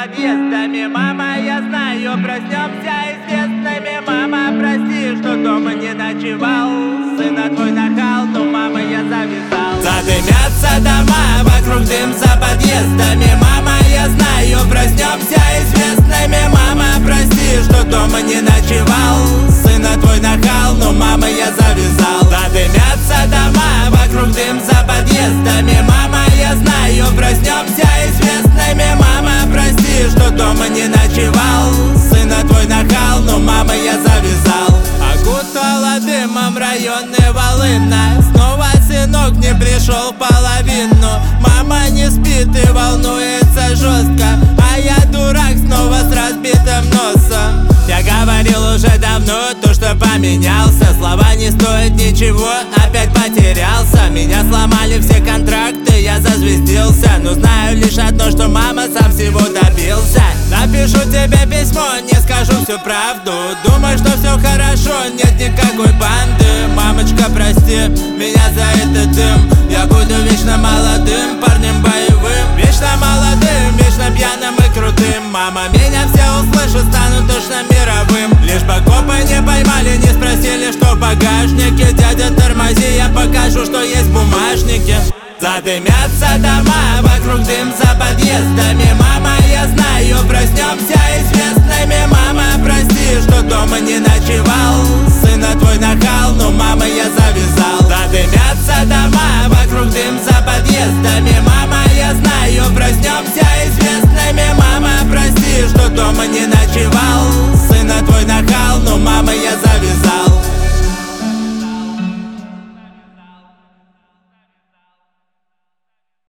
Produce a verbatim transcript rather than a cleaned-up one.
подъездами. Мама, я знаю, проснемся известными. Мама, прости, что дома не ночевал. Сына твой нахал, но мама, я завязал. Задымятся дома, вокруг дым за подъездами. Мама, я знаю, проснемся известными. Мама, прости, что дома не ночевал. Сына твой нахал, но мама, я завязал. Задымятся дома, вокруг дым за подъездами. Мама, я знаю, проснемся известными. Мама, прости, что дома не ночевал. Сына твой нахал, но мама, я завязал. Окутала дымом районы Волына. Снова сынок не пришел в половину. Мама не спит и волнуется жестко, а я дурак снова с разбитым носом. Я говорил уже давно то, что поменялся. Слова не стоят ничего, опять потерялся. Меня сломали все контракты, я зазвездился. Но знаю лишь одно, что мама сам всего добился. Напишу тебе письмо, не скажу всю правду. Думаю, что все хорошо, нет никакой банды. Мамочка, прости меня за этот дым. Я буду вечно молодым парнем боевым. Вечно молодым, вечно пьяным и крутым. Мама, меня все услышат, стану точно мировым. Лишь бы копы не поймали, не спросили, что в багажнике. Дядя, тормози, я покажу, что есть в бумажнике. Задымятся дома, вокруг дым за подъездами. Мама, я знаю,